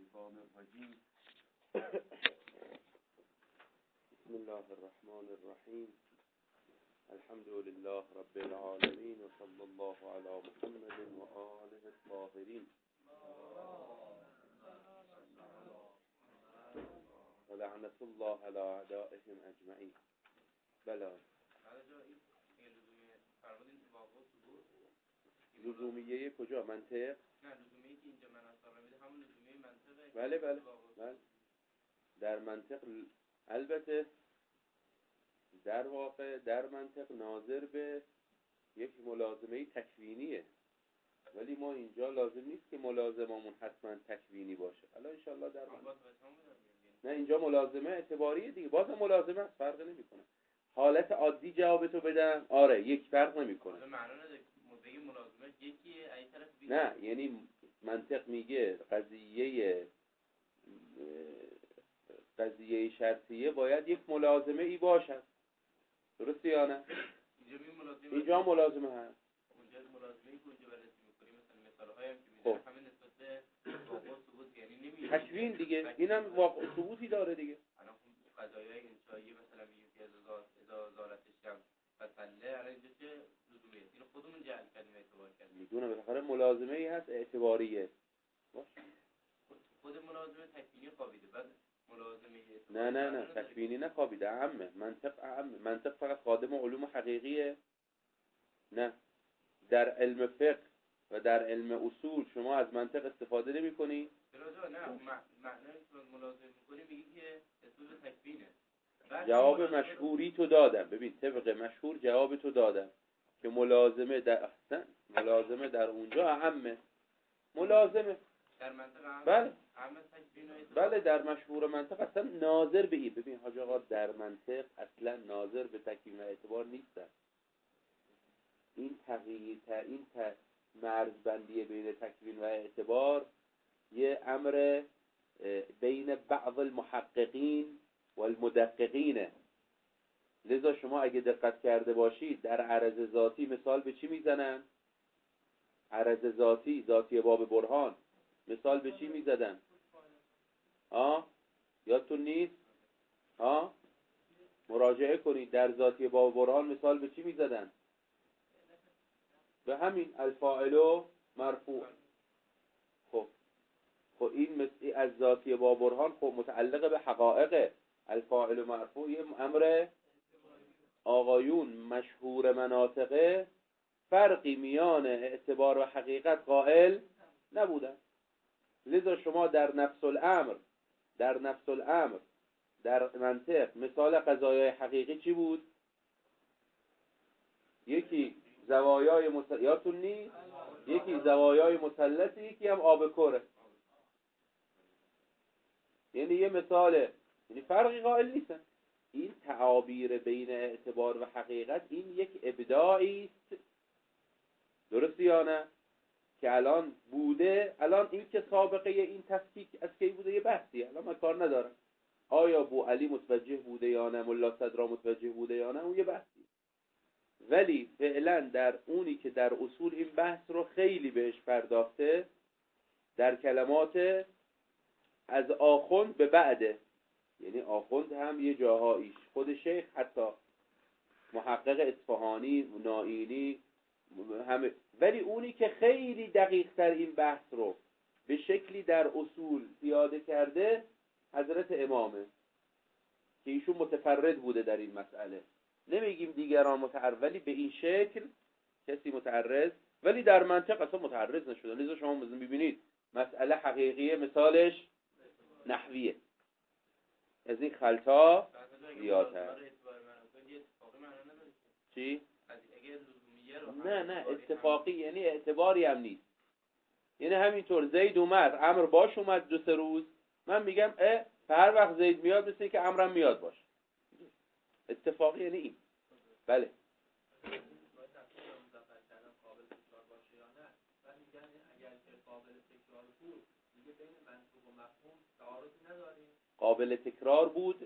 الشیطان الرجیم بسم الله الرحمن الرحیم الحمد لله رب العالمین و صلی الله علی محمد و آله الطاهرین و لعنت الله علی اعدائهم اجمعین. بله لزومیه کجا؟ منطق؟ نه لزومیه که اینجا من اصلا میده همون لزومیه منطقه. بله در منطق البته در واقع در منطق ناظر به یک ملازمه تکوینیه، ولی ما اینجا لازم نیست که ملازممون حتما تکوینی باشه. حالا انشالله در نه اینجا ملازمه اعتباریه دیگه، بازم ملازمه است، فرق نمیکنه. حالت عادی جوابتو بدم آره یک فرق نمیکنه. معنا نداره بگی ملازمه یکیه ای طرف نه یعنی منطق میگه قضیه شرطیه باید یک ملازمه ای باشد، درسته یا نه؟ اینجا ملازمه هست. اونجا ملازمه ای که اونجا بررسی می‌کنیم مثلا مثال‌هایی هم که می‌زنه همین نسبت به واقع ثبوت یعنی نمی‌شه تکوین دیگه، اینم واقع ثبوتی داره دیگه. الان قضایای انشایی مثلا میگیم که اذا زالت الشمس فتله الان اینجا چه لزومیه؟ اینو خودمون جعل کردیم اعتبار کردیم. میدونه بالاخره ملازمه ای هست اعتباریه. خود ملازمه تکوینی خوابیده، بعد ملازمه نه تکوینی نه خوابیده، عامه منطق فقط خادم علوم حقیقیه. نه در علم فقه و در علم اصول شما از منطق استفاده نمی‌کنی؟ نه معنی که ملازمه می‌کنی میگی که اصول تکوینه. جواب مشهوری تو دادم، ببین طبق مشهور جواب تو دادم که ملازمه در اونجا عامه ملازمه در منطق عامه بله در مشهور منطق اصلا ناظر به این. ببین حاج آقا در منطق اصلا ناظر به تکوین و اعتبار نیستن. این مرزبندی بین تکوین و اعتبار یه امر بین بعض المحققین و المدققینه. لذا شما اگه دقت کرده باشید در عرض ذاتی مثال به چی میزنن؟ عرض ذاتی باب برهان مثال به چی میزدن؟ یادتون نیست؟ مراجعه کنید در ذاتی باب برهان مثال به چی میزدن؟ به همین الفاعل مرفوع. خب این مثلی از ذاتی باب برهان خب متعلق به حقایق الفاعل مرفوع یه امر آقایون مشهور مناطقه فرقی میان اعتبار و حقیقت قائل نبودن. لذا شما در نفس الامر در منطق مثال قضایای حقیقی چی بود؟ یکی زوایای یادتون نیست؟ یکی زوایای مثلثی، یکی هم آب کره. یعنی یه مثاله، یعنی فرقی قائل نیستن. این تعابیر بین اعتبار و حقیقت این یک ابداعی است، درسته یا نه؟ که الان بوده. الان این که سابقه این تفکیک از کی بوده یه بحثیه، الان من کار ندارم. آیا ابو علی متوجه بوده یا نه، ملا صدرا متوجه بوده یا نه، اون یه بحثیه. ولی فعلا در اونی که در اصول این بحث رو خیلی بهش پرداخته در کلمات از آخوند به بعده، یعنی آخوند هم یه جاهاییش خود شیخ حتی محقق اصفهانی نائینی همه، ولی اونی که خیلی دقیق تر این بحث رو به شکلی در اصول پیاده کرده حضرت امامه که ایشون متفرد بوده در این مسئله. نمیگیم دیگران متعرض، ولی به این شکل کسی متعرض، ولی در منطق اصلا متعرض نشده. لذا شما میبینید مسئله حقیقیه مثالش نحویه، از این خلطا زیادتر. چی؟ نه اتفاقی یعنی اعتباری هم نیست. یعنی همینطور زید اومد امر باش اومد 2-3 روز، من میگم هر وقت زید میاد مثل که امرم میاد باشه. اتفاقی یعنی این. بله قابل تکرار بود.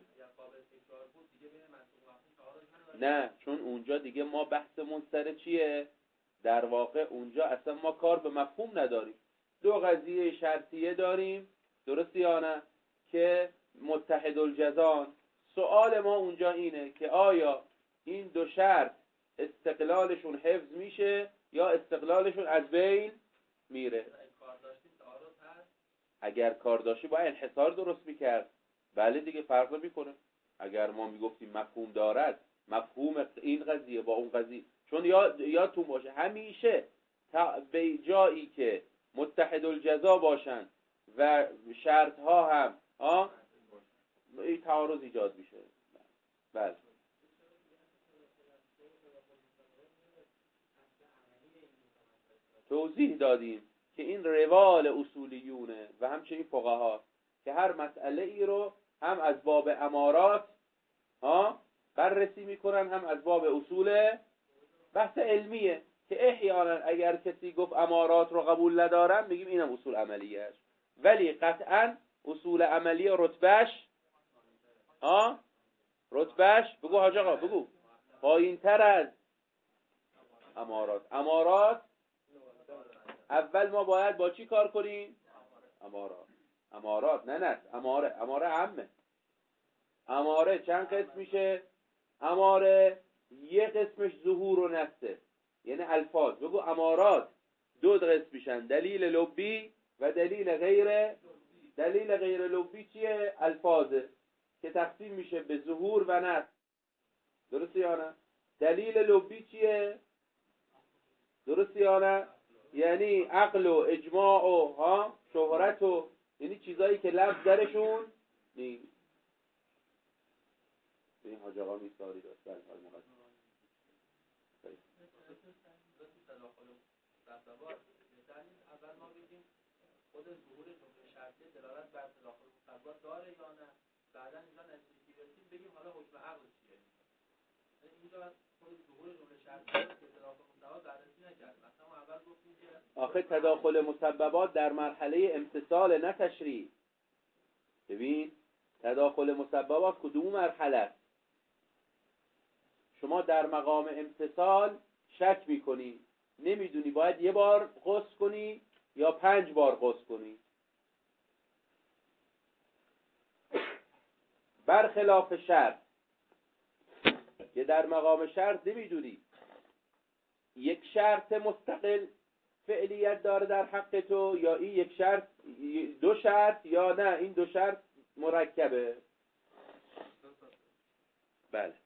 نه چون اونجا دیگه ما بحثمون سر چیه؟ در واقع اونجا اصلا ما کار به مفهوم نداریم. 2 قضیه شرطیه داریم درسته یا نه، که متحد الجزان. سوال ما اونجا اینه که آیا این دو شرط استقلالشون حفظ میشه یا استقلالشون از بین میره؟ اگر کار داشتی باید انحصار درست میکرد. بله دیگه، فرق میکنه. اگر ما میگفتیم مفهوم دارد، مفهوم این قضیه با اون قضیه، چون یادتون باشه همیشه به جایی که متحد الجزا باشن و شرط ها هم این تعارض ایجاد میشه. بله. توضیح دادیم که این روال اصولیونه و همچنین فقها که هر مسئله ای رو هم از باب امارات بررسی میکنن، هم از باب اصول. بحث علمیه که احیانا اگر کسی گفت امارات رو قبول ندارم، بگیم اینم اصول عملیه، ولی قطعا اصول عملیه رتبهش بگو حاج آقا، بگو پایین تر از امارات. اول ما باید با چی کار کنیم؟ امارات نه اماره عامه. اماره چند قسم میشه؟ اماره یک قسمش ظهور و نسته، یعنی الفاظ. بگو امارات دو قسم میشن، دلیل لبی و دلیل غیر. دلیل غیر لبی چیه؟ الفاظه که تقسیم میشه به ظهور و نسخ. درسته یا نه؟ دلیل لبی چیه؟ درسته یا نه؟ یعنی عقل و اجماع و شهرت و یعنی چیزایی که لفظ درشون نیست. این حاج آقا میساری داشت. بله اول ما بگیم خود ظهور جمله شرطی دلالت بر تداخل مصوبات داره یا نه، بعدا اینجا نتیجه گرفتیم بگیم حالا حکم عقل چیه. اینجا خود ظهور جمله شرطی که تداخل مصوبات بررسی نکردیم. مثلا ما اول گفتیم که آخه تداخل مسببات در مرحله امتثال نه تشریع. ببین تداخل مسببات کدوم مرحله است؟ شما در مقام امتثال شک میکنی، نمیدونی باید یه بار غسل کنی یا 5 بار غسل کنی. برخلاف شرط که در مقام شرط نمیدونی یک شرط مستقل فعلیت داره در حق تو یا این یک شرط، دو شرط، یا نه این دو شرط مرکبه. بله.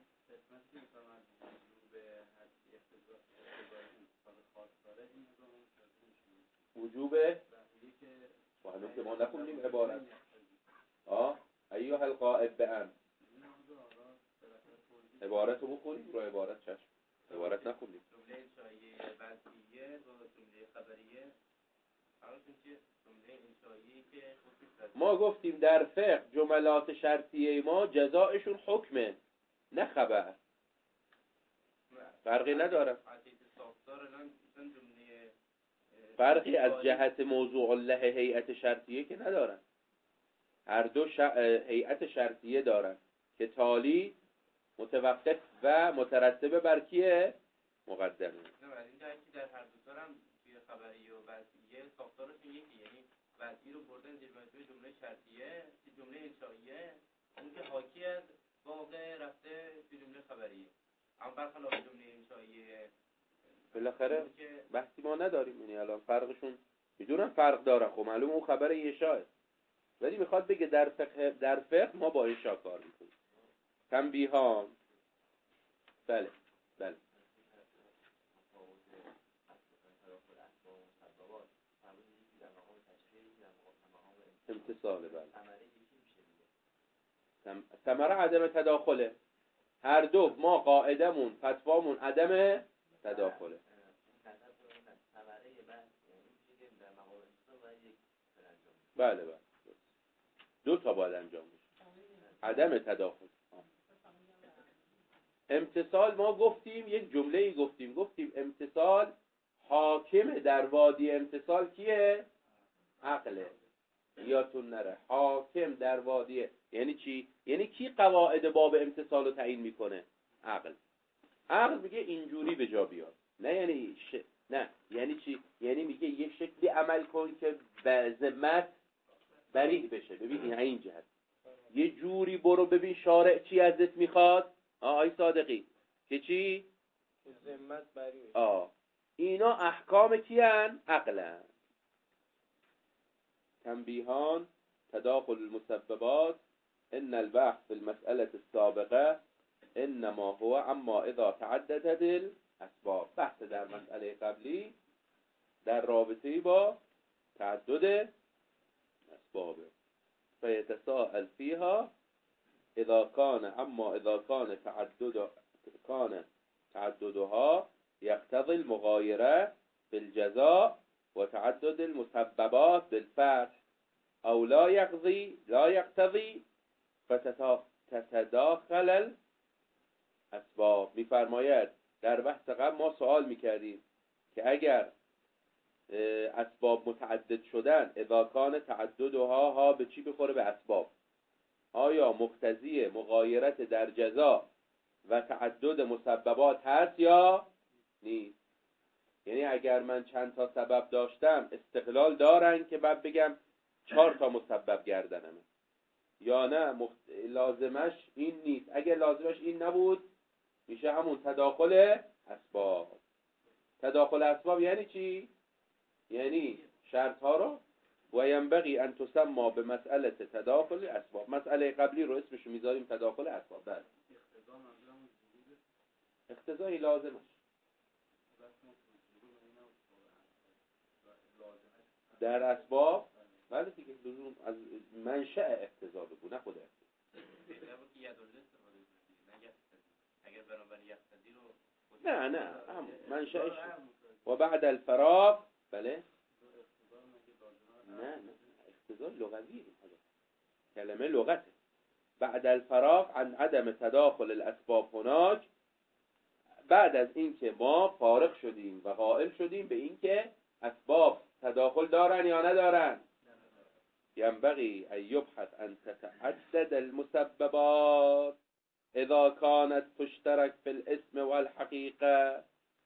وجوبه و هنوز که ما نخوندیم عبارت ایوه القائب بهم. عبارت رو بخونیم رو عبارت چشم. عبارت نخوندیم. جمله انشائیه وضعیه و جمله خبریه. جمله انشائیه که ما گفتیم در فقه جملات شرطیه ما جزایشون حکمه نه خبر، فرقی نداره. فرقی از جهت موضوع الله هیئت شرطیه که ندارن. هر دو هیئت شرطیه دارن که تالی متوقف و مترتب بر کیه؟ مقدمه. اینجا که در هر دو هم توی خبریه و وضعیه ساختارشون یکی، یعنی وضعی رو بردن زیر مجموعه جمله شرطیه که جمله انشائیه اون که حاکی از واقع رفته توی جمله خبریه. اما برخلاف جمله انشائیه بالاخره بحثی ما نداریم. یعنی الان فرقشون میدونم فرق دارن، خب معلومه اون خبر انشائه، ولی میخواد بگه در فقه ما با انشاء کار میکنیم. تنبیهان. بله بله. امتصاله. بله. ثمره عدم تداخله. هر دو ما قاعدمون فتوامون عدم تداخله. بله بله. دو تا باید انجام بشه. عدم تداخل. امتصال ما گفتیم یک جمله‌ای گفتیم امتصال حاکم در وادی امتصال کیه؟ عقله. یادتون نره حاکم در وادی یعنی چی؟ یعنی کی قواعد باب امتصال رو تعیین میکنه؟ عقل میگه اینجوری به جا بیاد. نه یعنی نه یعنی چی؟ یعنی میگه یه شکلی عمل کن که به ذمت بریء بشه. ببین این جهت یه جوری برو ببین شارع چی ازت میخواد. آی صادقی که چی؟ ذمت بری. اینا احکام کیان؟ عقلن. تنبیهان تداخل المسببات ان البحث في المسألة السابقة انما هو اما اذا تعددت الاسباب. بحث در مسئله قبلی در رابطه با تعدد اسباب فيتساءل فيها اذا كان تعددها يقتضي المغايرة بالجزاء وتعدد المسببات بالفتح او لا يقتضي فتتداخل الاسباب. میفرماید در بحث قبل ما سوال میکردیم که اگر اسباب متعدد شدن اذا کان تعددها به چی بخوره؟ به اسباب. آیا مقتضی مغایرت در جزا و تعدد مسببات هست یا نیست؟ یعنی اگر من چند تا سبب داشتم استقلال دارن که بعد بگم 4 تا مسبب گردنمه، یا نه لازمش این نیست؟ اگر لازمش این نبود میشه همون تداخل اسباب. تداخل اسباب یعنی چی؟ یعنی شرط ها رو و ینبغی ان تسمى به مسئله تداخل اسباب. مسئله قبلی رو اسمش میذاریم تداخل اسباب. بله اقتضای لازمش در اسباب. بله دیگه لزوم از منشأ اقتضا بگو نه خود اقتضا. نه هم منشأش و بعد الفراغ. بله نه اقتضا لغوی کلمه لغته. بعد الفراغ عن عدم تداخل الاسباب هناك، بعد از اینکه ما فارغ شدیم و قائل شدیم به اینکه اسباب تداخل دارن یا ندارن. ينبغي ان يبحث ان تتعدد المسببات اذا كانت تشترك في الاسم والحقيقة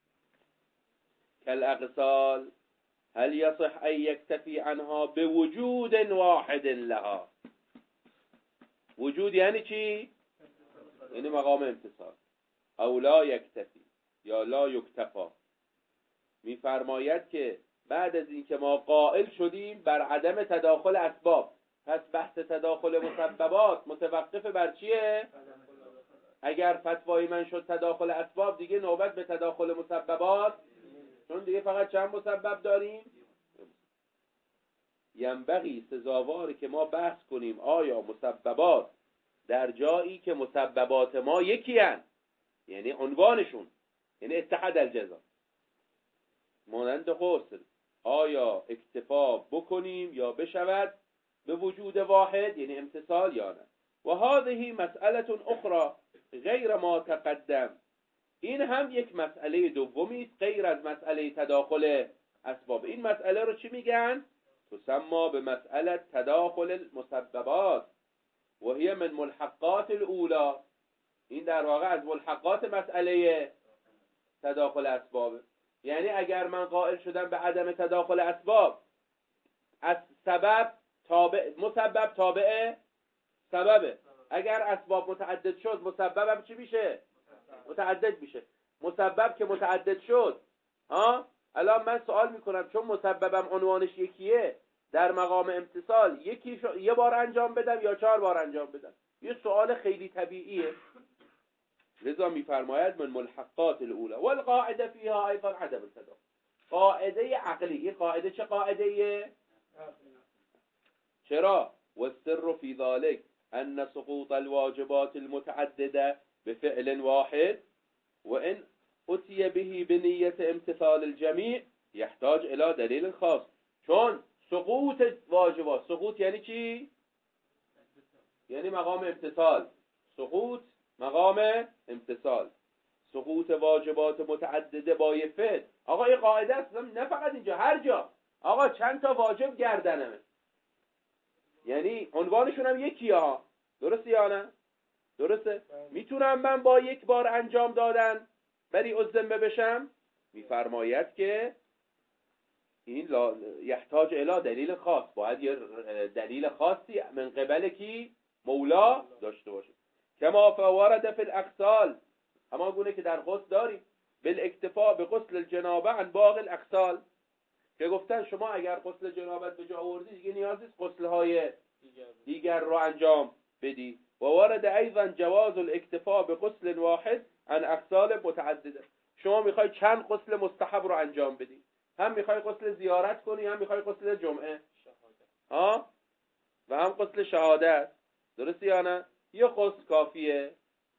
كالاغسال هل يصح ان يكتفي عنها بوجود واحد لها. وجود یعنی چی؟ یعنی مقام امتصال. او لا یکتفی یا لا یکتفا. میفرماید که بعد از این که ما قائل شدیم بر عدم تداخل اسباب، پس بحث تداخل مسببات متوقف بر چیه؟ اگر فتوای من شد تداخل اسباب دیگه نوبت به تداخل مسببات، چون دیگه فقط چند مسبب داریم. ینبغی سزاواری که ما بحث کنیم آیا مسببات در جایی که مسببات ما یکی هن، یعنی عنوانشون، یعنی اتحاد الجزا مانند غسل، آیا اکتفا بکنیم یا بشود به وجود واحد یعنی امتصال یا نه. و هذه مسئله اخرى غیر ما تقدم. این هم یک مسئله دومی است غیر از مسئله تداخل اسباب. این مسئله رو چی میگن؟ تسمى به مسئله تداخل المسببات و هی من ملحقات الاولی. این در واقع از ملحقات مسئله تداخل اسباب. یعنی اگر من قائل شدم به عدم تداخل اسباب، از سبب تابع، مسبب تابع سببه. اگر اسباب متعدد شد مسبب هم چی میشه؟ متعدد میشه. مسبب که متعدد شد، الان من سوال میکنم چون مسببم عنوانش یکیه، در مقام امتصال یه بار انجام بدم یا 4 بار انجام بدم؟ یه سوال خیلی طبیعیه. لذا میفرماید من ملحقات الاولى والقاعده فيها ايضا عدم التداخل. قاعده عقلی. این قاعده چه قاعده ایه؟ چرا؟ والسر في ذلك ان سقوط الواجبات المتعدده بفعل واحد وان اتي به بنيه امتثال الجميع يحتاج الى دلیل خاص. چون سقوط واجبات، سقوط یعنی چی؟ یعنی مقام امتثال. سقوط مقام امتثال. سقوط واجبات متعدده با یه فعل. آقا این قاعده است، نه فقط اینجا، هر جا. آقا چند تا واجب گردنمه، یعنی عنوانشون هم یکی ها. درسته یا نه؟ درسته؟ میتونم من با یک بار انجام دادن بری الذمه بشم؟ میفرماید که این یحتاج الی دلیل خاص، باید یه دلیل خاصی من قبل کی؟ مولا داشته باشه. کما فورد فی الاغسال، اما گونه که در غسل داریم، بالاکتفاء به غسل الجنابه عن باقی الاغسال، که گفتن شما اگر غسل جنابت به جا آوردی دیگه نیاز نیست غسل‌های دیگر رو انجام بدی. و وارد ایضا جواز الاکتفاء به غسل واحد عن اغسال متعدده، شما میخوای چند غسل مستحب رو انجام بدی، هم میخوای غسل زیارت کنی، هم میخوای غسل جمعه و هم غسل شهادت، درسته یا نه؟ یه غسل کافیه.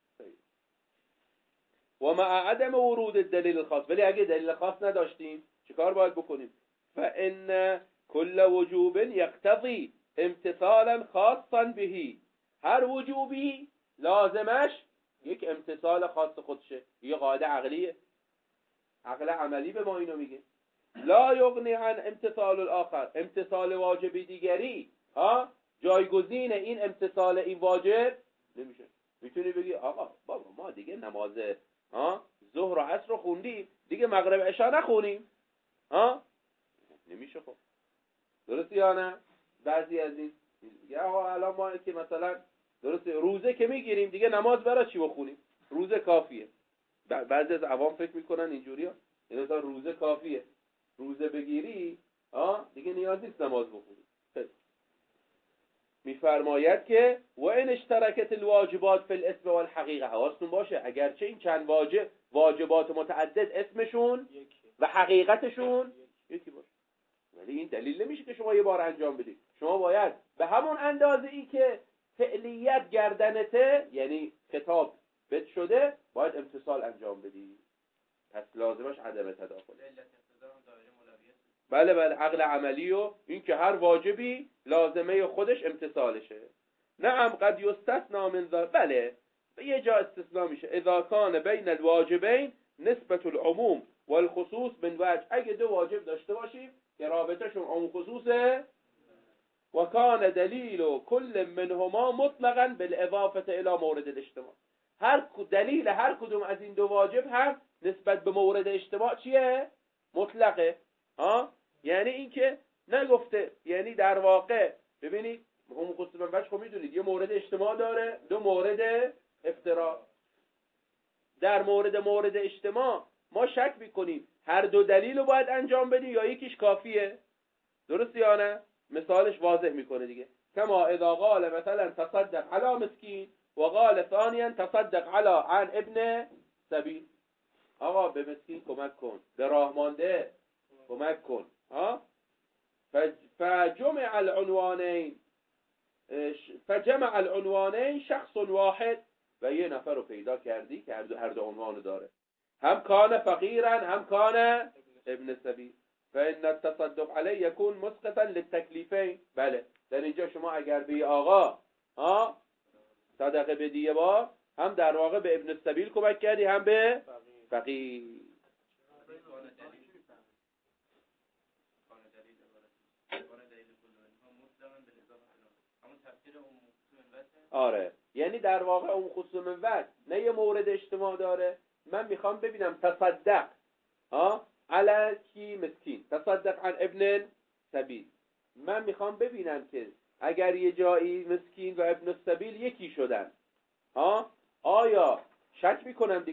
و مع عدم ورود الدلیل الخاص، ولی اگه دلیل خاص نداشتیم چیکار باید بکنیم؟ فان كل وجوب يقتضي امتثالا خاصا به، هر وجوبی لازمش یک امتثال خاص خودشه. یه قاعده عقلیه، عقل عملی به ما اینو میگه. لا یغنی عن امتثال الاخر، امتثال واجبی دیگری جایگزین این امتثال این واجب نمیشه. میتونی بگی آقا بابا ما دیگه نماز ظهر و عصر رو خوندیم، دیگه مغرب عشا نخونیم، نمیشه. خب درسته یا نه؟ بعضی از این میگه آقا الان ما که مثلا درسته روزه که میگیریم دیگه نماز برای چی بخونیم؟ روزه کافیه. بعضی از عوام فکر میکنن اینجوریه، یعنی مثلا روزه کافیه، روزه بگیری دیگه نیاز نیست نماز بخونی. میفرماید که و این اشترکت الواجبات فی الاسم والحقیقه، حواستون باشه اگرچه این چند واجبات متعدد اسمشون و حقیقتشون یکی باشه، ولی این دلیل نمیشه که شما یه بار انجام بدید. شما باید به همون اندازه ای که فعلیت گردنته، یعنی خطاب بد شده، باید امتثال انجام بدی. پس لازمش عدم تداخل. بله عقل عملی و این که هر واجبی لازمه خودش امتثالشه. نعم قد یستثنا من ذلك، بله یه جا استثناء میشه، اذا کان بین الواجبین نسبت العموم والخصوص من وجه، اگه دو واجب داشته باشیم که رابطهشون عموم خصوصه، و کان دلیل کل منهما مطلقا بالاضافه الى مورد الاجتماع، هر دلیل هر کدوم از این دو واجب هم نسبت به مورد اجتماع چیه؟ مطلقه. یعنی این که نگفته، یعنی در واقع ببینید عموم خصوص من وجه، خب میدونید یه مورد اجتماع داره، دو مورد افتراق. در مورد اجتماع ما شک میکنیم هر دو دلیل رو باید انجام بدیم یا یکیش کافیه، درست یا نه؟ مثالش واضح میکنه دیگه، کما اذا قال مثلا تصدق علی مسکین و قال ثانیا تصدق عن ابن سبیل، آقا به مسکین کمک کن، به راه مانده کمک کن. فجمع العنوانین شخص واحد، و یه نفر رو پیدا کردی که هر دو عنوان داره، هم کان فقیرا هم کان ابن سبیل، فإن التصدق علیه یکون مسقطا للتکلیفین. بله در اینجا شما اگر به آقا صدقه بدی یه بار، هم در واقع به ابن سبیل کمک کردی هم به فقیر. آره یعنی در واقع اون خصوص من وجه نه یه مورد اجتماع داره، من میخوام ببینم تصدق علی کی مسکین، تصدق عن ابن سبیل، من میخوام ببینم که اگر یه جایی مسکین و ابن سبیل یکی شدن، آیا شک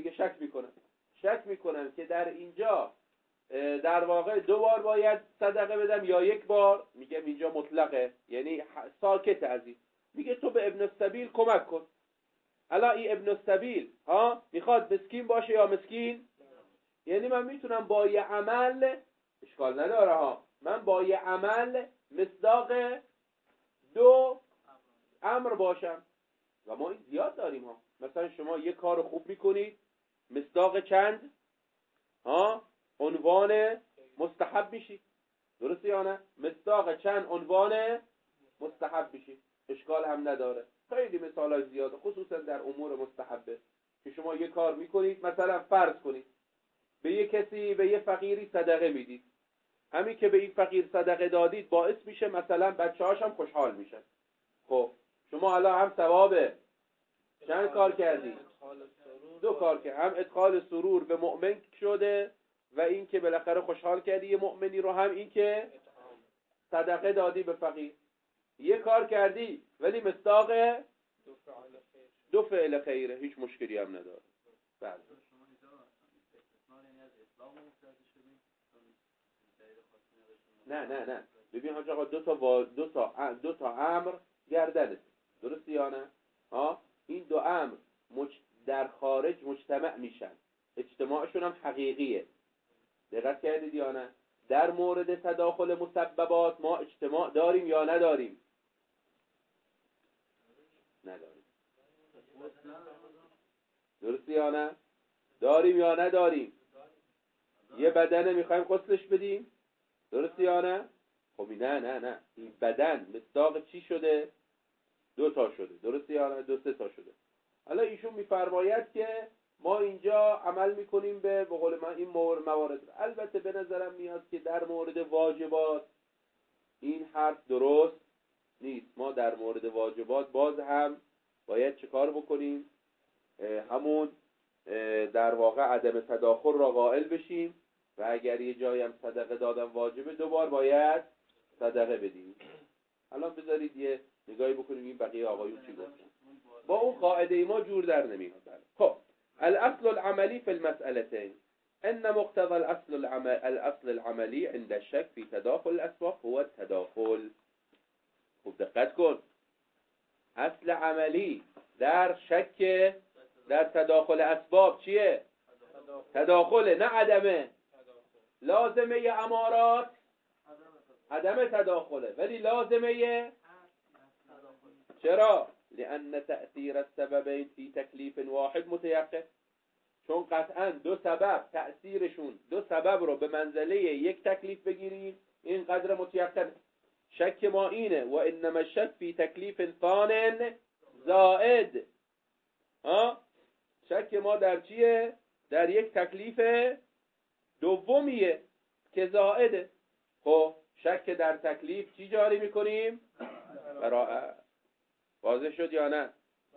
میکنم که در اینجا در واقع دو بار باید صدقه بدم یا یک بار؟ میگم اینجا مطلقه، یعنی ساکت از این، میگه تو به ابن السبیل کمک کن. الا این ابن السبیل میخواد مسکین باشه یا مسکین؟ یعنی من میتونم با یه عمل، اشکال نداره من با یه عمل مصداق دو امر باشم، و ما این زیاد داریم مثلا شما یه کار خوب میکنید مصداق چند عنوان مستحب میشید، درسته یا نه؟ مصداق چند عنوان مستحب میشید، اشکال هم نداره. خیلی مثالای زیاده خصوصا در امور مستحبه که شما یه کار میکنید، مثلا فرض کنید به یه کسی، به یه فقیری صدقه میدید، همین که به این فقیر صدقه دادید باعث میشه مثلا بچه‌هاش هم خوشحال میشن. خب شما الان هم ثواب چند کار کردید؟ دو کار که هم ادخال سرور به مؤمن شده و این که بالاخره خوشحال کردی یه مؤمنی رو، هم این که صدقه دادی به فقیر. یه کار کردی ولی مصداق دو فعل خیره، هیچ مشکلی هم نداره. بله. نه ببین حاج آقا دو تا امر گردنه، درسته یا نه؟ این دو امر در خارج مجتمع میشن، اجتماعشون هم حقیقیه. دقت کردید یا نه؟ در مورد تداخل مسببات ما اجتماع داریم یا نداریم؟ نداریم. درسته یا نه؟ داریم یا نداریم؟ یه بدنه میخوایم غسلش بدیم، درسته یا نه؟ خب نه این بدن مصداق چی شده؟ 2 تا شده، درسته یا نه؟ 2 3 تا شده. حالا ایشون میفرماید که ما اینجا عمل میکنیم به قول من این موارد. البته به نظرم میاد که در مورد واجبات این حرف درست نیست. ما در مورد واجبات باز هم باید چه کار بکنیم؟ همون در واقع عدم تداخل را قائل بشیم و اگر یه جایی هم صدقه دادن واجبه 2 بار باید صدقه بدیم. الان بذارید یه نگاهی بکنیم این بقیه آقایون چی گفتن. با اون قاعده ما جور در نمیاد. خب الاصل العملی في المسألتين ان مقتضى الاصل العملی عند الشك في تداخل الاسباب هو التداخل. خب دقت کن، اصل عملی در شک در تداخل اسباب چیه؟ تداخله، نه عدمه. لازمه امارات عدم تداخله، ولی لازمه چرا؟ لأن تأثیر السببین فی تکلیف واحد متيقن. چون قطعا 2 سبب تأثیرشون 2 سبب رو به منزله یک تکلیف بگیریم این قدر متيقن. شک ما اینه و انما الشک فی تکلیف ثان زائد. شک ما در چیه؟ در یک تکلیف دومیه که زائده. خب شک در تکلیف چی جاری میکنیم؟ براءت. واضح شد یا نه؟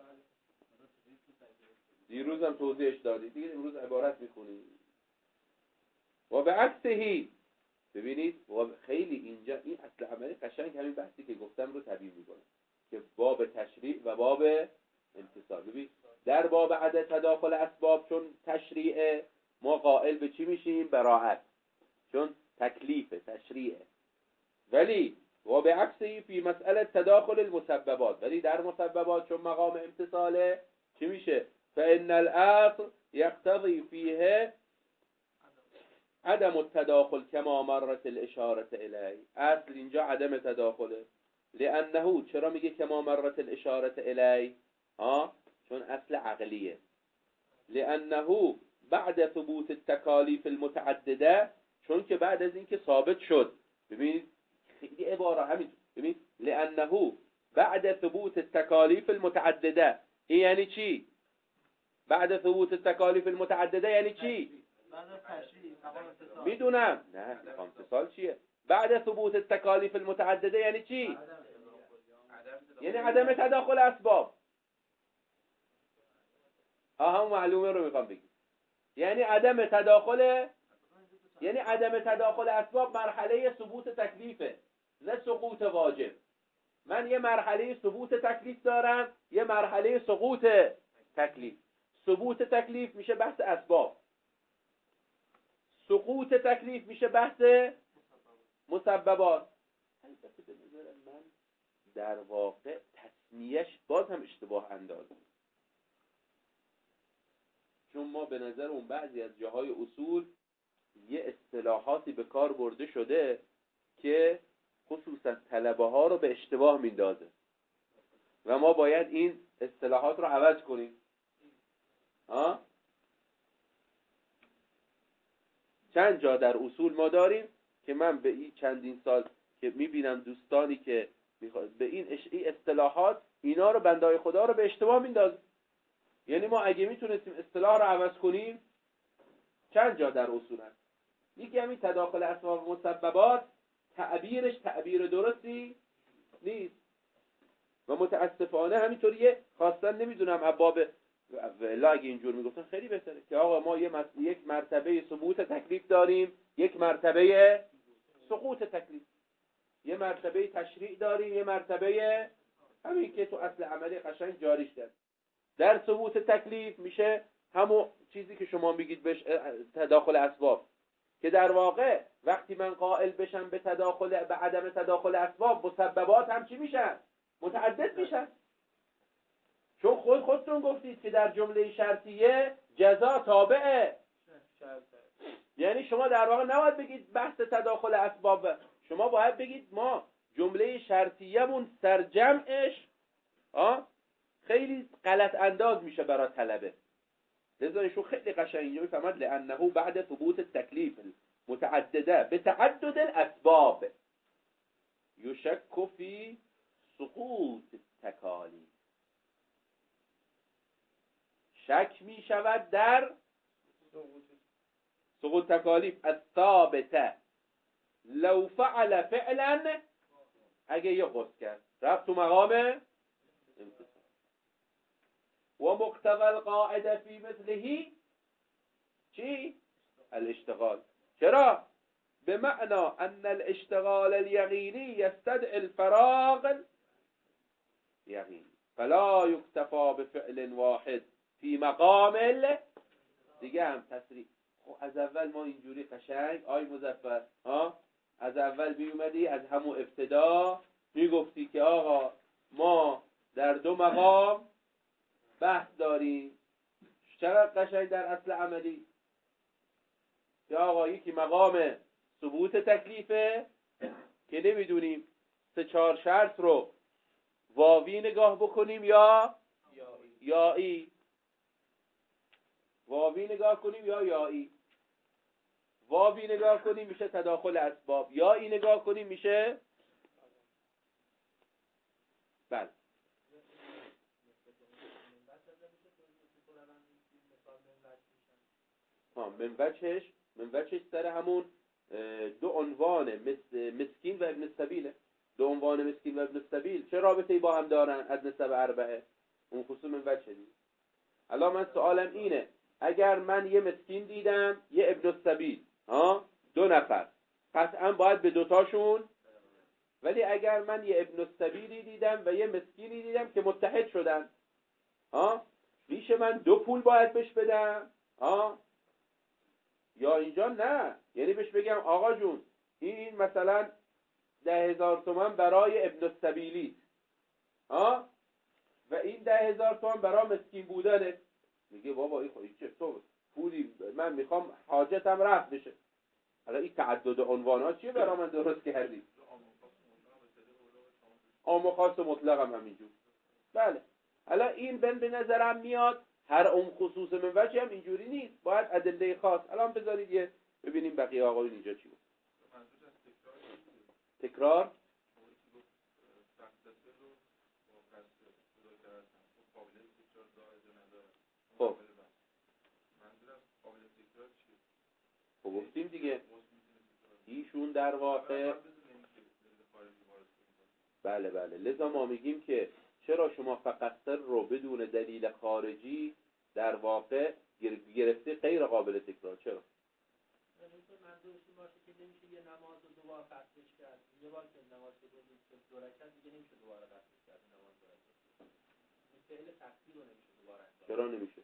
دیروز هم توضیحش دادی، دیگه امروز عبارت میخونیم. و به عکسهی ببینید و خیلی اینجا این اصل عملی قشنگ همین بحثی که گفتم رو تبیین میکنه که باب تشریع و باب امتصال. ببین در باب عدم تداخل اسباب چون تشریع ما قائل به چی میشیم؟ براءت، چون تکلیف تشریعه. ولی و به عکسی فی مسئله تداخل المسببات، ولی در مسببات چون مقام امتصاله چی میشه؟ فإن الأصل يقتضي فيه عدم التداخل كما مرت الاشاره الیه. اصل اینجا عدم تداخله. لأنه چرا میگه كما مرت الاشاره الیه؟ چون اصل عقلیه. لأنه بعد ثبوت التکالیف المتعدده، چون که بعد از اینکه ثابت شد، ببینید خیلی عباره همین، ببینید لأنه بعد ثبوت التکالیف المتعدده. این یعنی چی؟ بعد ثبوت التکالیف المتعدده یعنی چی؟ میدونم، نه امتصال چیه؟ بعد ثبوت التکالیف المتعدده یعنی چی؟ یعنی عدم تداخل اسباب. هم معلومه رو میخوام بگم. یعنی عدم تداخل، یعنی عدم تداخل اسباب مرحله ثبوت تکلیفه، نه سقوط واجب. من یه مرحله ثبوت تکلیف دارم، یه مرحله سقوط تکلیف. ثبوت تکلیف میشه بحث اسباب، سقوط تکلیف میشه بحث مسببات. البته به نظر من در واقع تسمیهش باز هم اشتباه اندازه، چون ما به نظر اون بعضی از جاهای اصول یه اصطلاحاتی به کار برده شده که خصوصا طلبه ها رو به اشتباه میندازه و ما باید این اصطلاحات رو عوض کنیم. چند جا در اصول ما داریم که من به این چندین سال که میبینم دوستانی که به این اصطلاحات اینا رو بندای خدا رو به اشتباه میندازه. یعنی ما اگه میتونستیم اصطلاح رو عوض کنیم، چند جا در اصول هست. یکی همین تداخل اسباب و مسببات تعبیرش تعبیر درستی نیست و متاسفانه همینطوریه. خواستن نمیدونم ابواب و اگه اینجور میگفتن خیلی بهتره که آقا ما یک مرتبه ثبوت تکلیف داریم، یک مرتبه سقوط تکلیف، یه مرتبه تشریع داریم، یه مرتبه همین که تو اصل عملی قشنگ جاریش کرد. در ثبوت تکلیف میشه همون چیزی که شما میگید بهش تداخل اسباب، که در واقع وقتی من قائل بشم به عدم تداخل اسباب، مسببات هم چی میشن؟ متعدد میشن. چون خودتون گفتید که در جمله شرطیه جزا تابعه، یعنی شما در واقع نباید بگید بحث تداخل اسباب، شما باید بگید ما جمله شرطیه‌مون سرجمعش خیلی غلط انداز میشه برای طلبه. لذا ایشون خیلی قشنگ اینجا میفهمد لانه بعد ثبوت التکلیف متعدده بتعدد الاسباب یشک فی سقوط التکالیف، شک می شود در سقوط تکالیف الثابته لو فعل فعلا، اگه یه قصد کرد رفت تو مقام امتصال. و مقتضى القاعده فی مثله چی؟ الاشتغال. چرا؟ بمعنى ان الاشتغال اليقيني يستدعي الفراغ اليقيني فلا يكتفى بفعل واحد في مقام دیگه هم تصریح. خب از اول ما اینجوری قشنگ آی مظفر از اول بیومدی از همون ابتدا میگفتی که آقا ما در دو مقام بحث داریم. چقدر قشنگ در اصل عملی که آقا یکی مقام ثبوت تکلیفه که نمیدونیم 3-4 شرط رو واوی نگاه بکنیم یا یایی، واوی نگاه کنیم یا یایی. واوی نگاه کنیم میشه تداخل اسباب، یایی نگاه کنیم میشه بله. من وجهش سر همون دو عنوان مسکین و ابن السبیل. دو عنوان مسکین و ابن السبیل چه رابطه‌ای با هم دارن؟ از نسب اربعه اون خصوص من وجه دید. الان من سوالم اینه اگر من یه مسکین دیدم یه ابن السبیل 2 نفر قطعا باید به دوتاشون، ولی اگر من یه ابن السبیلی دیدم و یه مسکینی دیدم که متحد شدن میشه من 2 پول باید بهش بدم یا اینجا نه؟ یعنی بهش بگم آقا جون این مثلا 10,000 تومان برای ابن السبیلی و این 10,000 تومان برای مسکین بودنه. میگه بابا این خودی چه تو پولی من میخوام حاجتم رفت بشه. حالا این تعدد عنوانات چیه برای من درست کردی؟ عام و خاص و مطلق هم همینجور. بله حالا این به نظرم میاد هر اون خصوص من وجه هم اینجوری نیست، باید ادله خاص. الان بذارید یه ببینیم بقیه آقایون اینجا چی بود. تکرار خب گفتیم دیگه ایشون در واقع بله لذا ما میگیم که چرا شما فقط سر رو بدون دلیل خارجی در واقع گرفته غیر قابل تکرار؟ چرا؟ منظورش این باشه که نمیشه یه نماز رو دوباره قصدش کرد. یه بار که نماز رو دو رکعت دیگه نمیشه دوباره قصدش کرد نماز دو رکعت. این فعل تقصیر رو نمیشه دوباره انجام. چرا نمیشه؟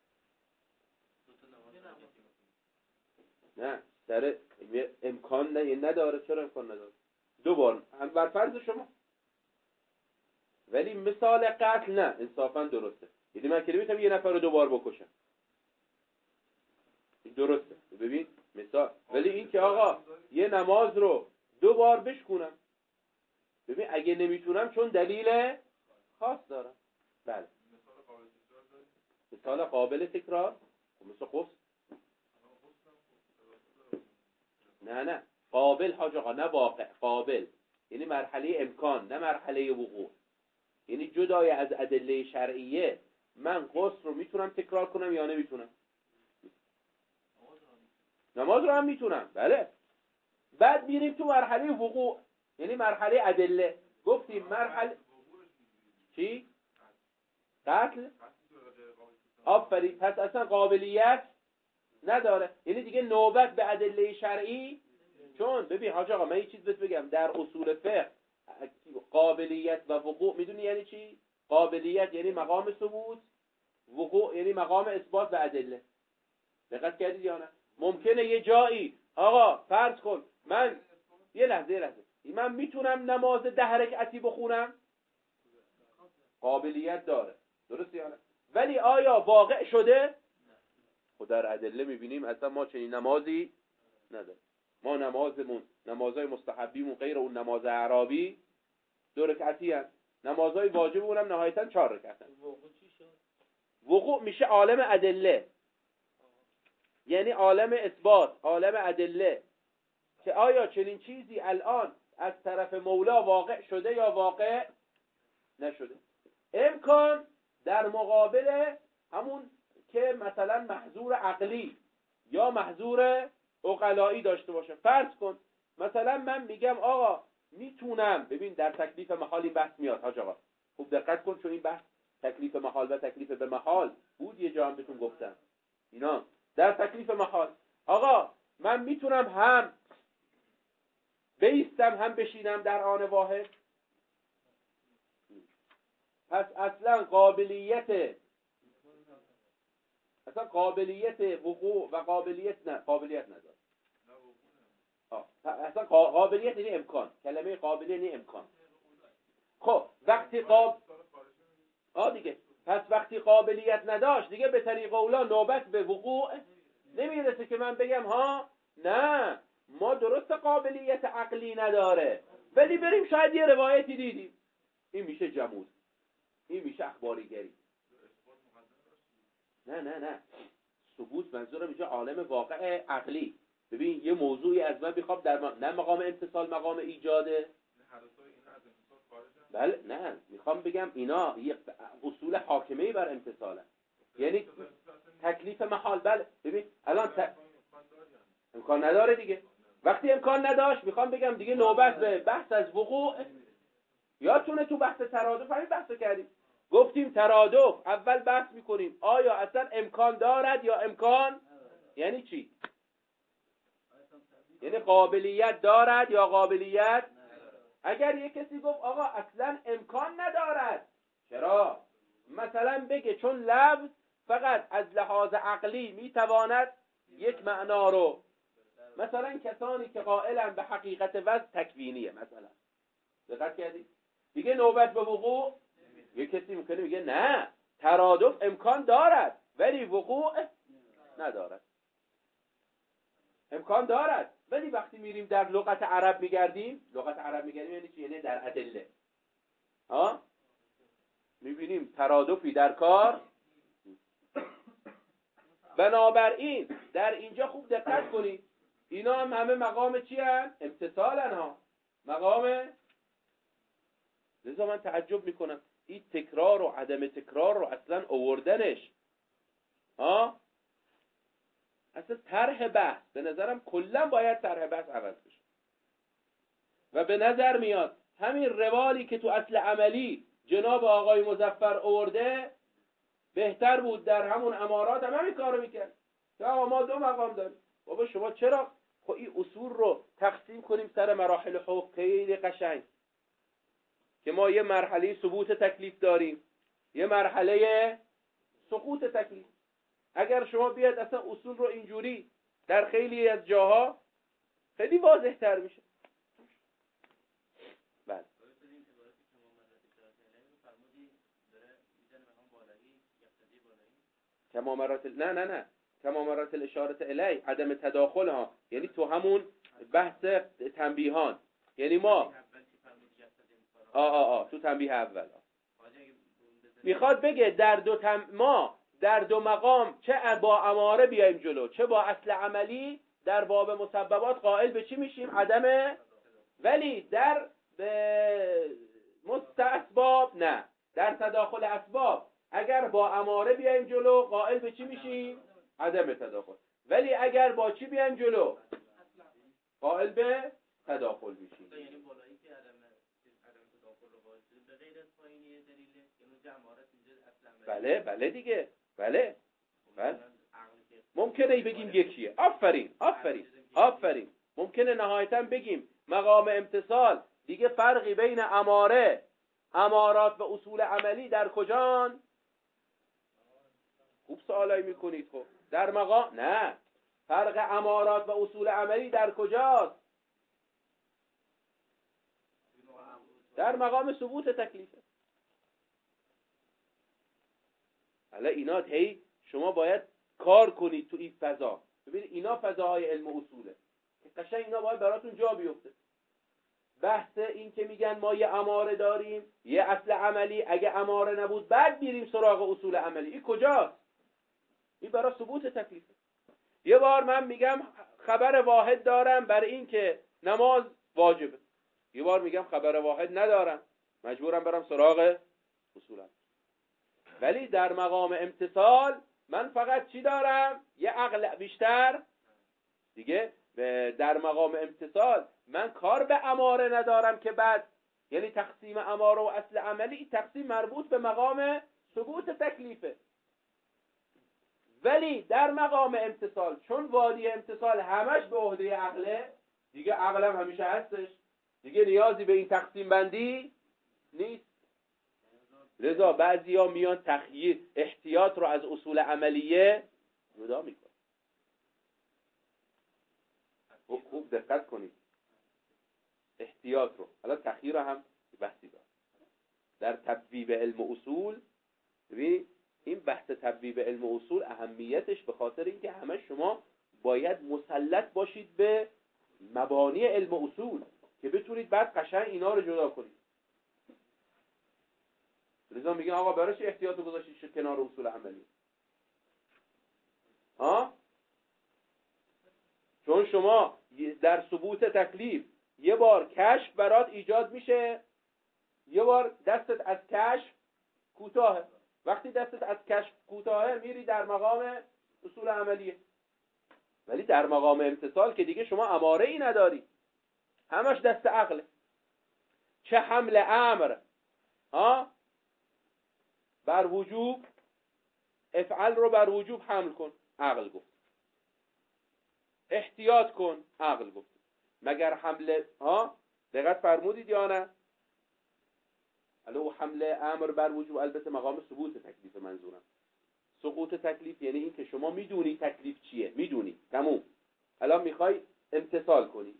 نه در امکان نداره. چرا امکان نداره؟ 2 بار هم بر فرض شما، ولی مثال قتل نه انصافا درسته. یعنی من که نمیتونم یه نفر رو 2 بار بکشم، درسته ببین مثال. ولی این که آقا یه نماز رو 2 بار بشکنم، ببین اگه نمیتونم چون دلیل خاص دارم. بله مثال قابل تکرار مثل قصد. نه قابل حاج آقا، نه واقع، قابل یعنی مرحله امکان نه مرحله وقوع. یعنی جدای از ادله شرعیه من قصد رو میتونم تکرار کنم یا نمیتونم؟ نماز رو هم میتونم. بله بعد میریم تو مرحله وقوع یعنی مرحله ادله. گفتیم مرحله چی؟ قتل آفرین، پس اصلا قابلیت نداره. یعنی دیگه نوبت به ادله شرعی، چون ببین حاج آقا من یه چیز بهت بگم، در اصول فقه قابلیت و وقوع میدونی یعنی چی؟ قابلیت یعنی مقام ثبوت، وقوع یعنی مقام اثبات و ادله. دقت کردید یا نه؟ ممکنه یه جایی آقا فرض کن من یه لحظه من میتونم نماز 10 رکعتی بخونم، قابلیت داره، درست یا نه؟ ولی آیا واقع شده؟ خود در ادله میبینیم اصلا ما چنین نمازی نداریم. ما نمازهای مستحبیمون غیر اون نماز اعرابی 2 رکعتی هست، نمازهای واجب اونم نهایتا 4 رکعت هست. وقوع میشه عالم ادله، یعنی عالم اثبات، عالم ادله، که آیا چنین چیزی الان از طرف مولا واقع شده یا واقع نشده. امکان در مقابل همون که مثلا محظور عقلی یا محظور عقلایی داشته باشه. فرض کن مثلا من میگم آقا میتونم، ببین در تکلیف محال این بحث میاد حاج آقا، خوب دقت کن چون این بحث تکلیف محال و تکلیف به محال بود، یه جا هم بهتون گفتم اینا. در تکلیف محال آقا من میتونم هم بیستم هم بشینم در آن واحد. پس اصلا قابلیت وقوع و قابلیت نداره. اصلا قابلیت یعنی امکان، کلمه قابلیت یعنی امکان. خب وقتی دیگه پس وقتی قابلیت نداشت دیگه به طریق اولا نوبت به وقوع نمیرسه که من بگم ها نه ما درست قابلیت عقلی نداره، ولی بریم شاید یه روایتی دیدیم. این میشه جمود، این میشه اخباریگری. نه ثبوت منظورم اینجا عالم واقع عقلی. ببین یه موضوعی از من بخوام در نه مقام امتصال، مقام ایجاده. بله نه میخوام بگم اینا یه اصول حاکمه‌ای بر امتصاله، یعنی تکلیف محال. بله ببین الان امکان نداره دیگه. وقتی امکان نداشت میخوام بگم دیگه نوبت به بحث از وقوع. یادتونه تو بحث ترادف همین بحث کردیم، گفتیم ترادف اول بحث میکنیم آیا اصلا امکان دارد یا امکان یعنی چی؟ یعنی قابلیت دارد یا قابلیت. اگر یک کسی گفت آقا اصلا امکان ندارد، چرا؟ مثلا بگه چون لفظ فقط از لحاظ عقلی میتواند یک معنا رو، مثلا کسانی که قائلن به حقیقت وضع تکوینیه مثلا، دقت کردی؟ دیگه نوبت به وقوع. یک کسی میکنه میگه نه ترادف امکان دارد ولی وقوع ندارد. امکان دارد ولی وقتی میریم در لغت عرب میگردیم یعنی چی؟ یعنی در ادله میبینیم ترادفی در کار. بنابراین در اینجا خوب دقت کنید، اینا هم همه مقام چی هست؟ امتثالن ها، مقام. لذا من تعجب میکنم این تکرار و عدم تکرار رو اصلا آوردنش اصلا طرح بحث به نظرم کلا باید طرح بحث عوض بشه. و به نظر میاد همین روالی که تو اصل عملی جناب آقای مظفر آورده بهتر بود در همون امارات هم همین کارو میکرد که ما 2 مقام داریم. بابا شما چرا این اصول رو تقسیم کنیم سر مراحل حقوق؟ خیلی قشنگ که ما یه مرحله ثبوت تکلیف داریم، یه مرحله سقوط تکلیف. اگر شما بیاد اصلا اصول رو اینجوری در خیلی از جاها خیلی واضح تر میشه. بله نه کما مرات الاشارت الی عدم تداخل ها، یعنی تو همون بحث تنبیهان، یعنی ما تو تنبیه اول میخواد بگه ما در 2 مقام چه با اماره بیایم جلو چه با اصل عملی در باب مسببات قائل به چی میشیم؟ عدم. ولی در مستاسباب نه، در تداخل اسباب اگر با اماره بیایم جلو قائل به چی میشیم؟ عدم تداخل. ولی اگر با چی بیایم جلو؟ قائل به تداخل میشیم. یعنی بالایی که عدم تداخل رو قائل به غیر از پایینی دلیله، یعنی امارات اینجا اصلا. بله دیگه بله ممکنه بگیم یکیه. آفرین ممکنه نهایتا بگیم مقام امتثال دیگه فرقی بین امارات و اصول عملی در کجان؟ خوب سوالایی میکنید. خب در مقام نه، فرق امارات و اصول عملی در کجاست؟ در مقام ثبوت تکلیفه. حالا اینا هی شما باید کار کنید تو این فضا. ببینید اینا فضاهای علم و اصوله که قشنگ اینا باید براتون جا بیفته. بحث این که میگن ما یه اماره داریم، یه اصل عملی، اگه اماره نبود بعد میریم سراغ اصول عملی، این کجاست؟ این برای ثبوت تکلیفه. یه بار من میگم خبر واحد دارم برای این که نماز واجبه، یه بار میگم خبر واحد ندارم، مجبورم برم سراغ اصول عملی. ولی در مقام امتثال من فقط چی دارم؟ یه عقل بیشتر دیگه. در مقام امتثال من کار به اماره ندارم که بعد، یعنی تقسیم اماره و اصل عملی، این تقسیم مربوط به مقام ثبوت تکلیفه. ولی در مقام امتثال چون وادی امتثال همش به عهده عقله دیگه، عقلم همیشه هستش دیگه، نیازی به این تقسیم بندی نیست. لذا بعضیا میان تخییر احتیاط رو از اصول عملیه جدا میکنن. خوب دقت کنید احتیاط رو. حالا تخییر هم بحثی داره در تبویب علم و اصول. ببینید این بحث تبویب علم و اصول اهمیتش به خاطر اینکه همه شما باید مسلط باشید به مبانی علم و اصول که بتونید بعد قشنگ اینا رو جدا کنید. لذا میگن آقا برای چه احتیاط رو گذاشتید کنار اصول عملی؟ چون شما در ثبوت تکلیف یه بار کشف برات ایجاد میشه، یه بار دستت از کشف کوتاهه. وقتی دستت از کشف کوتاهه میری در مقام اصول عملیه. ولی در مقام امتثال که دیگه شما اماره ای نداری، همش دست عقله. چه حمل امر بر وجوب، افعل رو بر وجوب حمل کن، عقل گفت. احتیاط کن، عقل گفت. مگر حمله دقت فرمودید یا نه؟ الو حمله امر بر وجوب البته مقام ثبوت تکلیف منظورم. سقوط تکلیف یعنی این که شما میدونی تکلیف چیه، میدونی، تموم. الان میخوای امتثال کنی.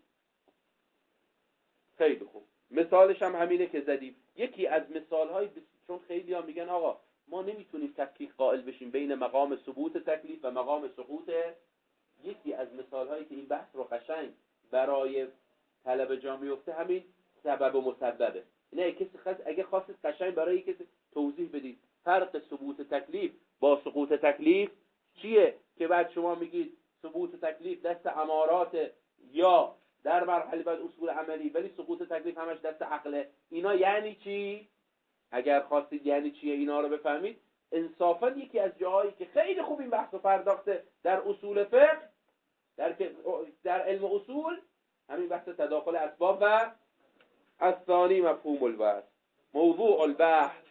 خیلی خوب. مثالش هم همینه که زدیم. یکی از مثالهای چون خیلی ها میگن آقا ما نمیتونیم تفکیک قائل بشیم بین مقام ثبوت تکلیف و مقام سقوط. یکی از مثالهایی که این بحث رو قشنگ برای طلبه جا میفته همین سبب و مسببه. نه کسی اگه خواستید قشنگ برای کسی توضیح بدید فرق ثبوت تکلیف با سقوط تکلیف چیه، که بعد شما میگید ثبوت تکلیف دست امارات یا در مرحله بعد اصول عملی، ولی سقوط تکلیف همش دست عقله. اینا یعنی چی؟ اگر خواستید یعنی چیه اینا رو بفهمید، انصافا یکی از جاهایی که خیلی خوب این بحث رو پرداخته در اصول فقه، در علم اصول، همین بحث تداخل اسباب و الثانی مفهوم الوصف. موضوع البحث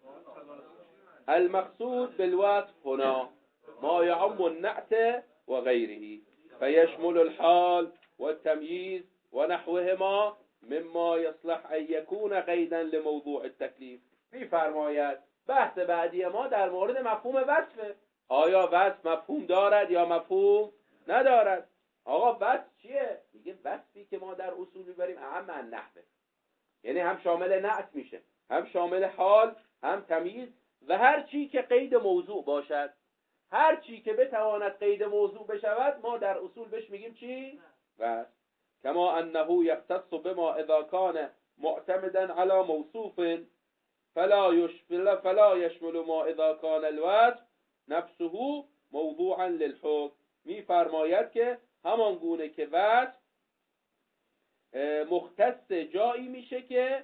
المقصود بالوصف هنا ما يعم النعت وغيره فيشمل الحال والتمييز ونحوهما مما يصلح أن يكون قيدا لموضوع التكليف. می‌فرماید بحث بعدی ما در مورد مفهوم وصفه. آیا وصف مفهوم دارد یا مفهوم ندارد؟ آقا وصف چیه؟ میگه وصفی که ما در اصول میبریم اهم من نحوه، یعنی هم شامل نعت میشه، هم شامل حال، هم تمییز و هر چی که قید موضوع باشد. هر چی که بتواند قید موضوع بشود ما در اصول بهش میگیم چی؟ وصف. کما انه یختص بما اذا کان معتمدا على موصوف فلا يشمل ما اذا کان الوصف نفسه موضوعا للحكم. میفرماید که همان گونه که وصف مختص جایی میشه که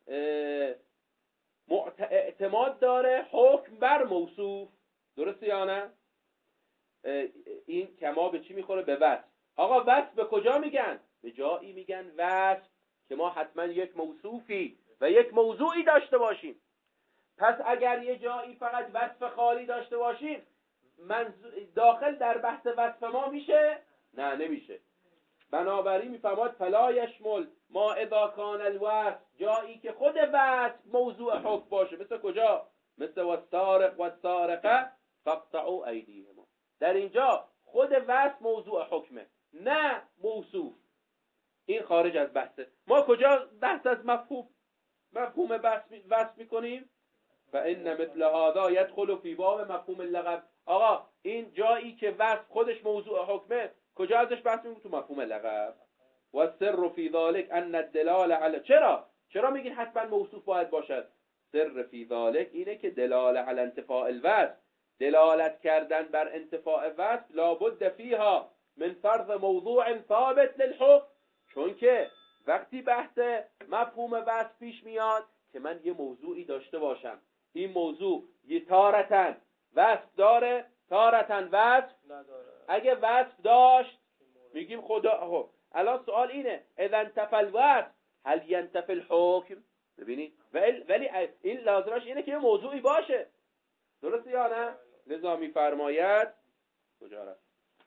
اعتماد داره حکم بر موصوف. درسته یا نه؟ این کما به چی میخوره؟ به وصف. آقا وصف به کجا میگن؟ به جایی میگن وصف که ما حتما یک موصوفی و یک موضوعی داشته باشیم. پس اگر یه جایی فقط وصف خالی داشته باشیم داخل در بحث وصف ما میشه؟ نه نمیشه. بنابراین میفرماد فلا یشمل ما اذا کان الوصف، جایی که خود وصف موضوع حکم باشه. مثل کجا؟ مثل والسارق والسارقه فاقطعوا ایدیهما. در اینجا خود وصف موضوع حکمه، نه موصوف. این خارج از بحثه. ما کجا بحث از مفهوم وصف میکنیم؟ فإن مثل هذا يدخل في باب مفهوم اللقب. آقا این جایی که وصف خودش موضوع حکمه، کجا ازش بحث میکنیم؟ تو مفهوم لقب. والسر في ذلك ان الدلاله على، چرا میگین حتما موصوف باید باشد؟ سر فی ذلك اینه که دلاله علی انتفاء الوصف، دلالت کردن بر انتفاء وصف، لابد فیها من فرض موضوع ثابت للحکم. چون که وقتی بحث مفهوم وصف پیش میاد که من یه موضوعی داشته باشم، این موضوع یه تارتن وصف داره، تارتن وصف نداره. اگه وصف داشت میگیم خدا. الان سوال اینه اذا انتفى الوصف هل ينتفي الحکم؟ ببینید ولی این لازمش اینه که یه موضوعی باشه، درسته یا نه؟ لذا میفرماید کجا رفت؟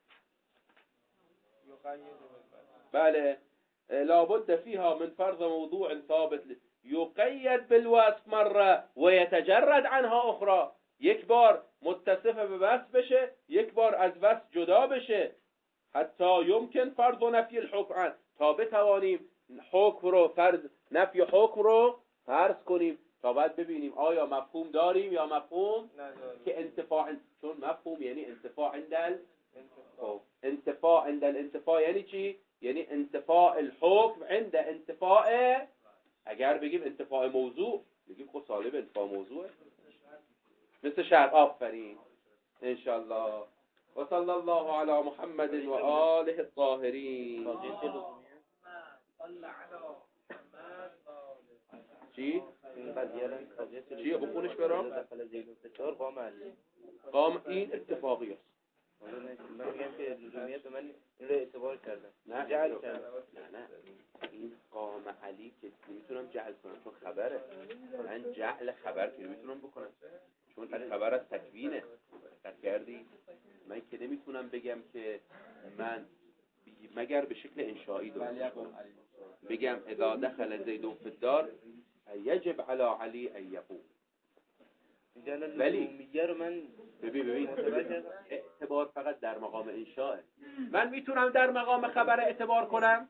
بله لابد فيها من فرض موضوع ثابت يقيد بالوصف مره و يتجرد عنها اخرى. یک بار متصف به وصف بشه، یک بار از وصف جدا بشه. حتی يمكن فرض نفی الحکم، تا بتوانیم حکم رو فرض نفی حکم رو فرض کنیم. تا بعد ببینیم آیا مفهوم داریم یا مفهوم نداریم. که انتفاع، چون مفهوم یعنی انتفاع عند الانتفاع یعنی چی؟ یعنی انتفاع الحکم عند انتفاع. اگر بگیم انتفاع موضوع بگیم خب سالب انتفاع موضوعه، مثل شرط. آفرین انشالله. و صلی الله علی محمد و آله الطاهرین. چی؟ چیه بخونش برام؟ قام این اتفاقی است. من میگم که لزومیت من این رو اعتبار کردم، نه جعل کردم. نه این قام علی که میتونم جعل کنم چون خبره. من جعل خبر که میتونم بکنم چون این خبر از تکوینه. دقت کردی؟ من که نمیتونم بگم که من مگر به شکل انشایی درست بگم اذا دخل زید فی الدار یجب علی علی ان یقوم. ولی میگه رو من ببین اعتبار فقط در مقام انشاء. من میتونم در مقام خبر اعتبار کنم؟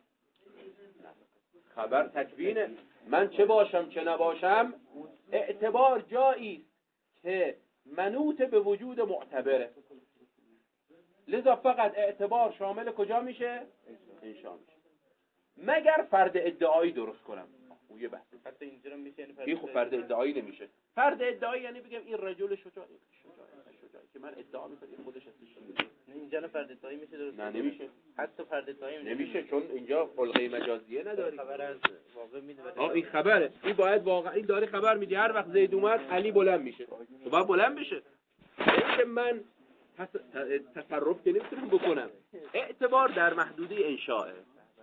خبر تکوینه. من چه باشم چه نباشم اعتبار جایی که منوط به وجود معتبره. لذا فقط اعتبار شامل کجا میشه؟ انشاء میشه. مگر فرد ادعایی درست کنم. یه بحث حتی اینجا میشه این خب فرد ادعایی نمیشه. فرد ادعایی یعنی بگم این رجل شجاعی که من ادعا میکنم این خودش هستش. اینجا فرد ادعایی میشه درست؟ نه نمیشه. حتی فرد ادعایی نمیشه چون اینجا خلقه مجازیه نداری. خبر از واقع میده. این خبره. این باید واقعا این داره خبر میده هر وقت زید اومد علی بلند میشه. تو باید بلند بشه. اینکه من تصرف که نمیتونم بکنم. اعتبار در محدوده انشاءه.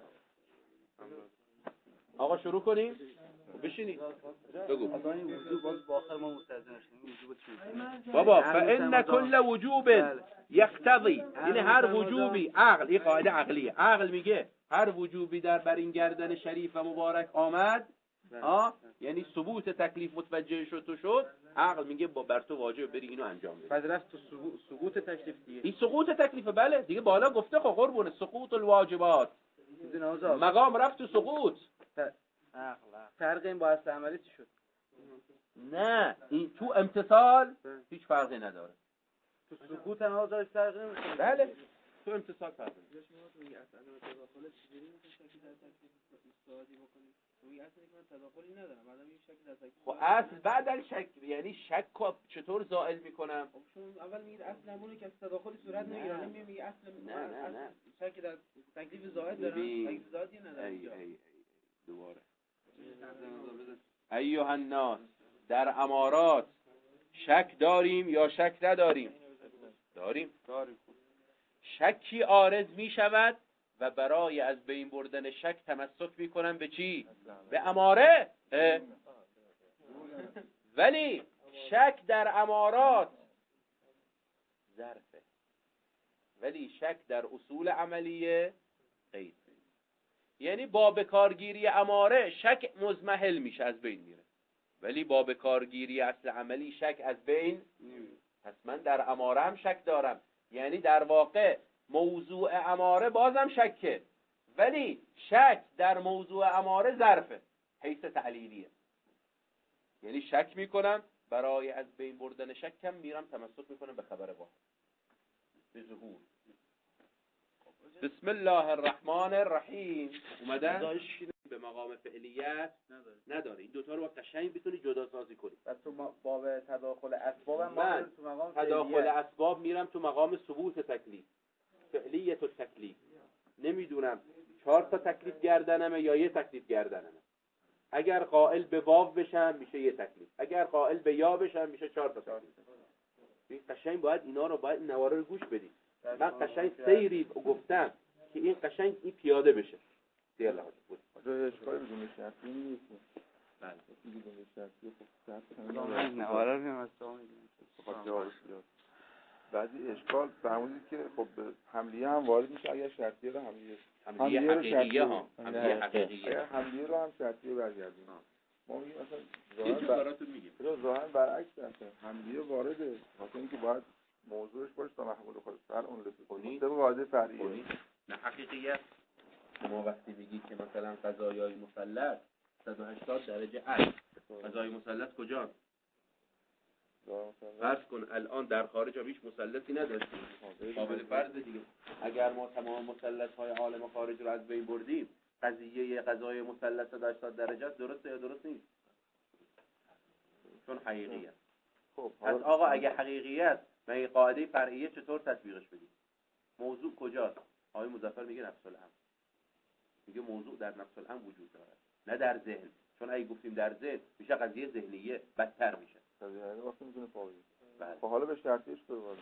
آقا شروع کنیم؟ بشینید بگو. بابا فإن كل وجوب يقتضي، یعنی هر وجوبی عقل، این قاعده عقلیه، عقل میگه هر وجوبی در بر این گردن شریف و مبارک آمد یعنی ثبوت تکلیف متوجه شد، عقل میگه بر تو واجب بری اینو انجام بده. بعد رفت تو سقوط تکلیف دیگه. این سقوط تکلیفه. بله دیگه بالا گفته خب قربون سقوط الواجبات. مقام رفت تو سقوط. فرق این با اصل عملی چی شد؟ نه این تو امتصال هیچ فرقی نداره. تو سقوط هم آزادش فرقی نمیکنه. بله تو امتصال فرقی نداره. خب اصل بعد شک یعنی شک چطور زائل میکنم؟ چون اول میگید اصل نمونه که تداخل صورت نمیگیره، میگه اصل نه شک در تکلیف زائد دارن، تکلیف زائدی نداره. دوباره ایها الناس در امارات شک داریم یا شک نداریم؟ داریم. شکی عارض می شود و برای از بین بردن شک تمسک می کنم به چی؟ به اماره. ولی شک در امارات ظرفه، ولی شک در اصول عملیه غیر. یعنی با بکارگیری اماره شک مضمحل میشه، از بین میره، ولی با بکارگیری اصل عملی شک از بین پس من در اماره هم شک دارم. یعنی در واقع موضوع اماره بازم شکه، ولی شک در موضوع اماره ظرفه، حیث تعلیلیه. یعنی شک میکنم، برای از بین بردن شکم میرم تمسک میکنم به خبر واحد، به ظهور. بسم الله الرحمن الرحیم اومدن به مقام فعلیت نداره. این دوتا رو با قشنگ بتونی جدا سازی کنی. پس تو باب تداخل اسباب هم من تو مقام تداخل اسباب میرم تو مقام ثبوت تکلیف، فعلیت و تکلیف. نمیدونم 4 تا تکلیف گردنمه یا یه تکلیف گردنمه. اگر قائل به واو بشم میشه یه تکلیف، اگر قائل به یا بشم میشه 4 تا تکلیف. این قشنگ باید اینا رو، باید نواره رو گوش بدید. من قشنگ سیری گفتم که این قشنگ این پیاده بشه. دیگه لحاظ بود. اشکال بدون شرطی نیست. بله. بدون شرطی خب نواره رو می‌مستم. بعضی اشکال فرمودید که خب حملیه هم وارد میشه اگر شرطیه رو حملیه حقیقیه ها، حملیه حقیقیه. اگر حملیه رو هم شرطیه برگردیم. ما میگیم مثلا این براتون میگیم. ظاهرا برعکس هست. حملیه وارده، واسه اینکه باید موضوعش باشه تا محمول خودش بر اون رسید. طبق قاعده فرعیه. نه حقیقیت. شما وقتی بگید که مثلا قضایای مثلث 180 درجه است، قضای مثلث کجا؟ فرض کن الان در خارج هیچ مثلثی نداشتیم، قابل فرض دیگه. اگر ما تمام مثلث‌های عالم خارج رو از بین بردیم، قضیه قضای مثلث 180 درجه است، درسته یا درست نیست؟ چون حقیقیه. خب پس آقا اگه حقیقیت، من این قاعده فرعیه چطور تطبیقش بدیم؟ موضوع کجاست؟ آقای مظفر میگه نفس الامر. میگه موضوع در نفس الامر وجود دارد، نه در ذهن. چون اگه گفتیم در ذهن میشه قضیه ذهنیه، بدتر میشه. قضیه واسه میتونه فاوی. بله. خب حالا به شرطیش برو.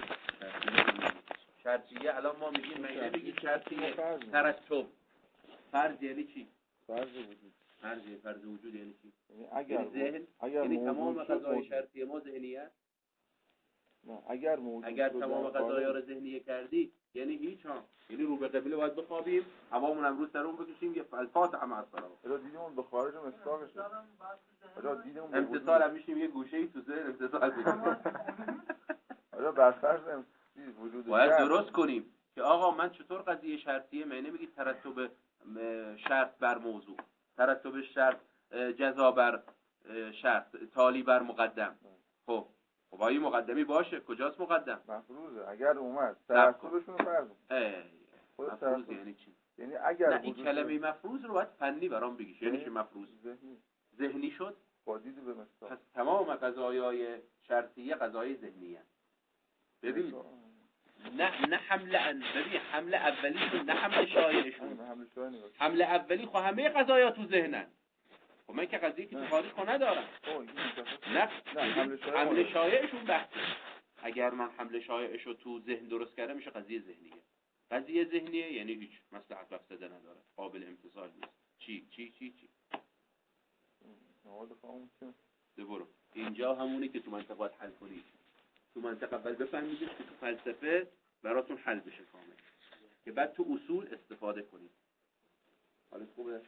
شرطیه الان ما میگیم، من نمیگیم شرطیه ترتب. فرض یعنی چی؟ فرض وجود. فرض وجود یعنی چی؟ یعنی اگر ذهن، اگر یعنی تمام قضای شرطیه ما ذهنیه. نه اگر موجود، اگر تمام قضایا رو ذهنیه کردی یعنی هیچ ها، یعنی رو به قبله باید بخوابیم، هوامون امروز سر اون بکشیم، یه الفاتحه مع السلام. اجازه دیدمون به خارج مستاقش. اجازه دیدمون امتصال هم میشیم یه گوشه‌ای تو ذهن امتصال کنیم. اجازه برفرض وجود باید درست کنیم که آقا من چطور قضیه شرطیه، من نمیگید ترتب شرط بر موضوع، ترتب شرط جزا بر شرط، تالی بر مقدم. خب این مقدمی باشه، کجاست مقدم؟ مفروضه. اگر اومد ترتبشون فرض مفروض یعنی چی؟ یعنی اگر نه این کلمه مفروض رو باید فنی برام بگیش. یعنی چی مفروض؟ ذهنی شد. با دید به مستاق. پس تمام قضایای شرطیه قضای ذهنیه. ببین نه ببین حمله اولیشون، نه حمله شایعشون. حمله اولی خب همه قضایا تو ذهنن. خب من که قضیه که تو خارج خود ندارم. نه حمله شایعشون بحثه. اگر من حمله شایعشو تو ذهن درست کردم میشه قضیه ذهنیه. قضیه ذهنیه یعنی هیچ مصلحت مفسده نداره، قابل امتثال نیست. چی برو. اینجا همونی که تو منطقه باید حل کنید. تو منطقه اول بفهمید که تو فلسفه براتون حل بشه کامل، که بعد تو اصول استفاده کنید. حالت خوبه؟